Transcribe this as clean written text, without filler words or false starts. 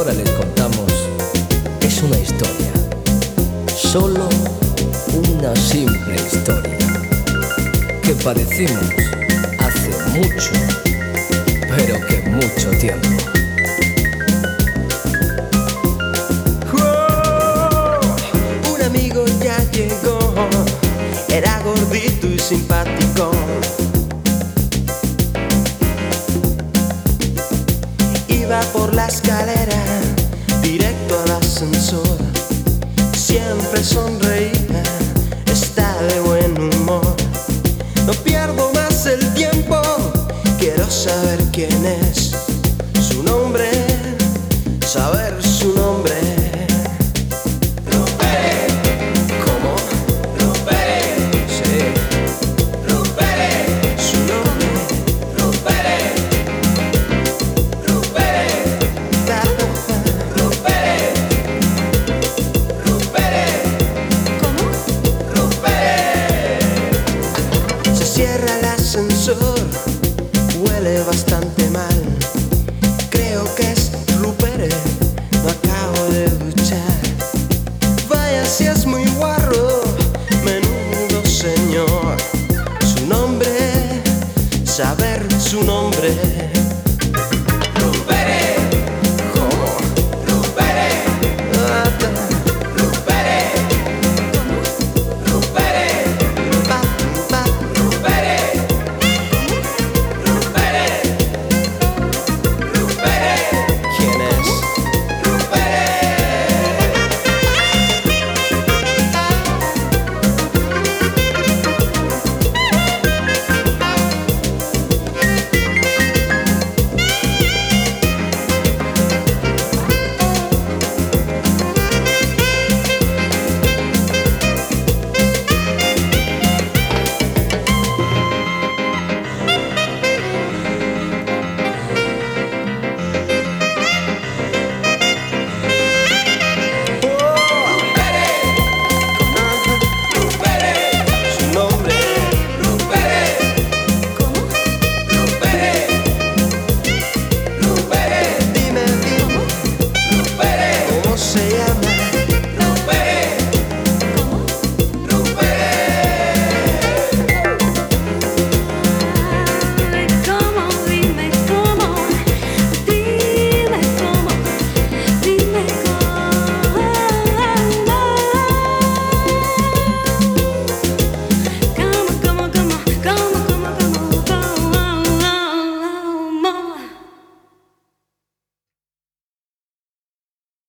ahora les contamos es una historia, solo una simple historia, que padecimos hace mucho, pero que mucho tiempo. Un amigo ya llegó, era gordito y simpático. Iba por la escalera, directo al ascensor. Siempre sonreía, está de buen humor. No pierdo más el tiempo, quiero saber quién es. Su nombre, saber su nombre. Cierra el ascensor